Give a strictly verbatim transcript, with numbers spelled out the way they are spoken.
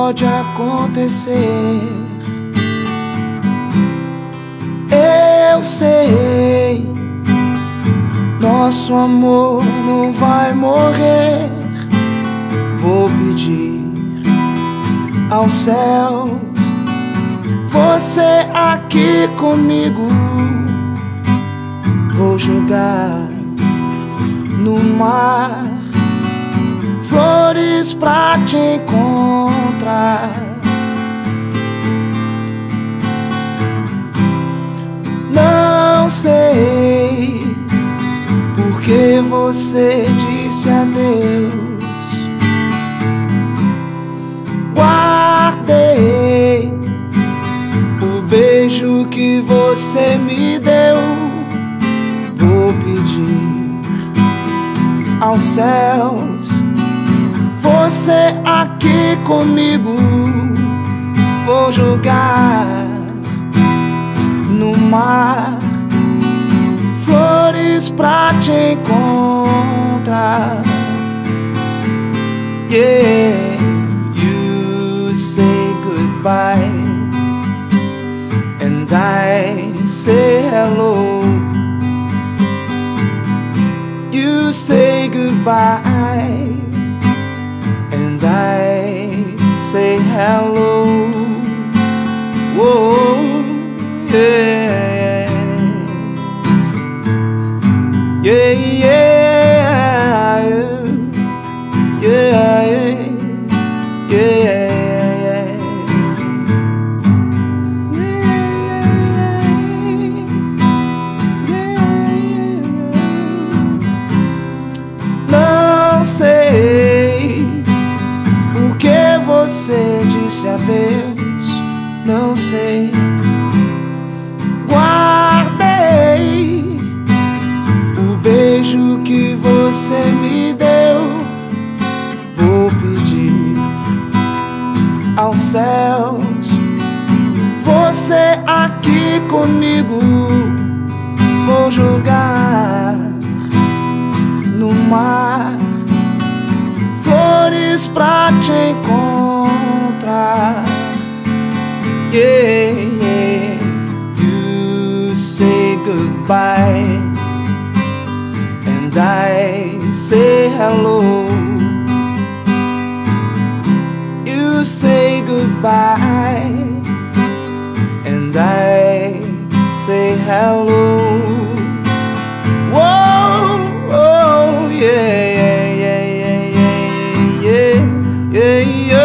pode acontecer. Eu sei, nosso amor não vai morrer. Vou pedir aos céus você aqui comigo. Vou jogar no mar flores pra te encontrar. Não sei porque você disse adeus. Guardei o beijo que você me deu. Vou pedir aos céus você aqui comigo. Vou jogar no mar flores pra te encontrar. Yeah, you say goodbye and I say hello. You say goodbye and I say hello. Whoa, yeah, yeah, yeah, yeah, yeah, yeah. Não sei porque você disse adeus. Não sei. Guardei o beijo que você me deu. Vou pedir aos céus você aqui comigo. Vou jogar no mar flores pra te encontrar. Yeah, yeah. You say goodbye and I say hello. You say goodbye and I say hello. Whoa, oh, yeah, yeah, yeah, yeah, yeah, yeah, yeah.